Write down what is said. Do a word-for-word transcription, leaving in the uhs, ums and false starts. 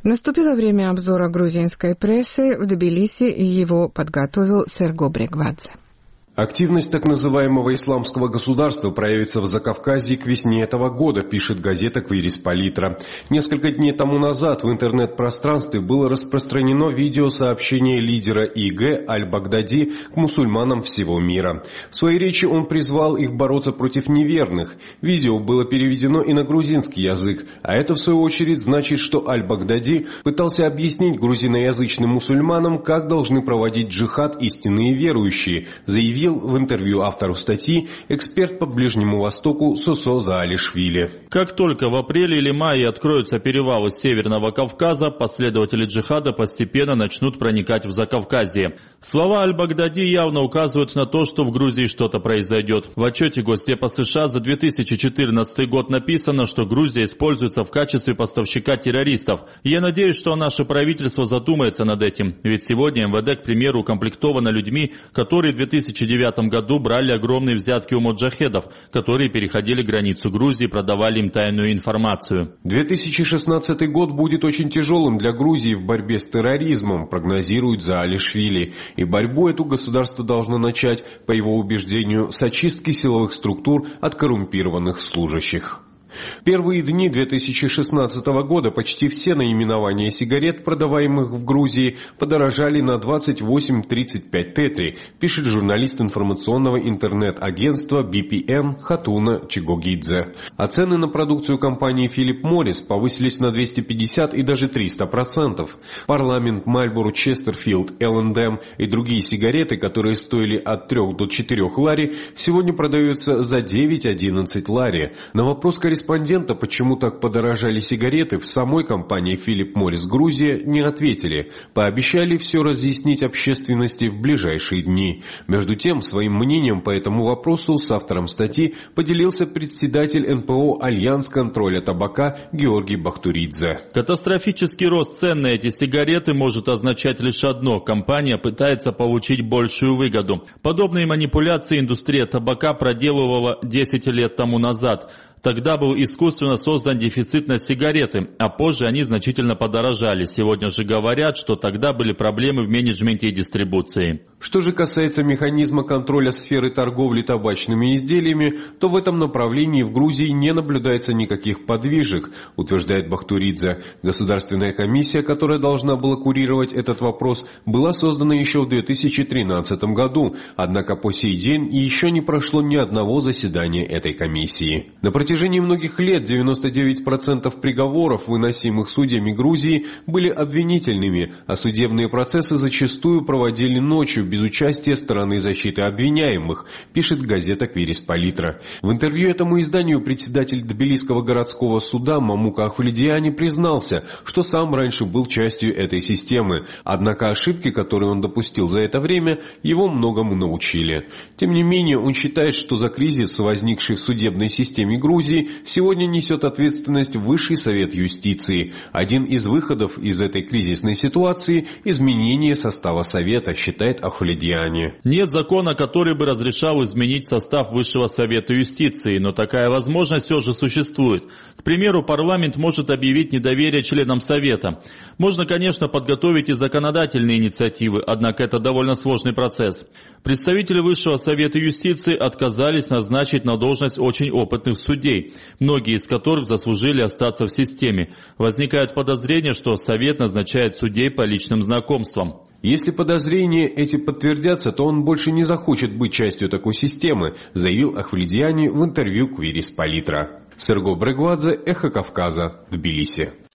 Наступило время обзора грузинской прессы. В Тбилиси его подготовил Серго Брегвадзе. Активность так называемого исламского государства проявится в Закавказье к весне этого года, пишет газета «Квирис Политра». Несколько дней тому назад в интернет-пространстве было распространено видеосообщение лидера ИГ Аль-Багдади к мусульманам всего мира. В своей речи он призвал их бороться против неверных. Видео было переведено и на грузинский язык, а это в свою очередь значит, что Аль-Багдади пытался объяснить грузиноязычным мусульманам, как должны проводить джихад истинные верующие, заявив в интервью автору статьи эксперт по Ближнему Востоку Сосо Заалишвили. Как только в апреле или мае откроются перевалы с Северного Кавказа, последователи джихада постепенно начнут проникать в Закавказье. Слова Аль-Багдади явно указывают на то, что в Грузии что-то произойдет. В отчете Госдепа США за две тысячи четырнадцатый год написано, что Грузия используется в качестве поставщика террористов. И я надеюсь, что наше правительство задумается над этим. Ведь сегодня эм вэ дэ, к примеру, укомплектовано людьми, которые в две тысячи девятом году брали огромные взятки у моджахедов, которые переходили границу Грузии и продавали им тайную информацию. две тысячи шестнадцатый год будет очень тяжелым для Грузии в борьбе с терроризмом, прогнозирует Заалишвили. И борьбу эту государство должно начать, по его убеждению, с очистки силовых структур от коррумпированных служащих. В первые дни две тысячи шестнадцатого года почти все наименования сигарет, продаваемых в Грузии, подорожали на двадцать восемь - тридцать пять тетри, пишет журналист информационного интернет-агентства би пи эн Хатуна Чигогидзе. А цены на продукцию компании Филипп Моррис повысились на двести пятьдесят и даже триста процентов. Парламент, Мальборо, Честерфилд, эл энд эм и другие сигареты, которые стоили от трёх до четырёх лари, сегодня продаются за девять - одиннадцать лари. На вопрос корреспондента, Респондента, почему так подорожали сигареты, в самой компании Филипп Моррис Грузия не ответили. Пообещали все разъяснить общественности в ближайшие дни. Между тем, своим мнением по этому вопросу с автором статьи поделился председатель эн пэ о «Альянс контроля табака» Георгий Бахтуридзе. Катастрофический рост цен на эти сигареты может означать лишь одно – компания пытается получить большую выгоду. Подобные манипуляции индустрия табака проделывала десять лет тому назад. Тогда был искусственно создан дефицит на сигареты, а позже они значительно подорожали. Сегодня же говорят, что тогда были проблемы в менеджменте и дистрибуции. Что же касается механизма контроля сферы торговли табачными изделиями, то в этом направлении в Грузии не наблюдается никаких подвижек, утверждает Бахтуридзе. Государственная комиссия, которая должна была курировать этот вопрос, была создана еще в две тысячи тринадцатом году, однако по сей день еще не прошло ни одного заседания этой комиссии. На протяжении В протяжении многих лет девяносто девять процентов приговоров, выносимых судьями Грузии, были обвинительными, а судебные процессы зачастую проводили ночью без участия стороны защиты обвиняемых, пишет газета «Квирис Политра». В интервью этому изданию председатель Тбилисского городского суда Мамука Ахвледиани признался, что сам раньше был частью этой системы, однако ошибки, которые он допустил за это время, его многому научили. Тем не менее, он считает, что за кризис, возникший в судебной системе Грузии, сегодня несет ответственность Высший совет юстиции. Один из выходов из этой кризисной ситуации – изменение состава совета, считает Ахвледиани. Нет закона, который бы разрешал изменить состав Высшего совета юстиции, но такая возможность все же существует. К примеру, парламент может объявить недоверие членам совета. Можно, конечно, подготовить и законодательные инициативы, однако это довольно сложный процесс. Представители Высшего совета юстиции отказались назначить на должность очень опытных судей, многие из которых заслужили остаться в системе. Возникают подозрения, что Совет назначает судей по личным знакомствам. Если подозрения эти подтвердятся, то он больше не захочет быть частью такой системы, заявил Ахвледиани в интервью Квирис Политра. Серго Брегвадзе, Эхо Кавказа, Тбилиси.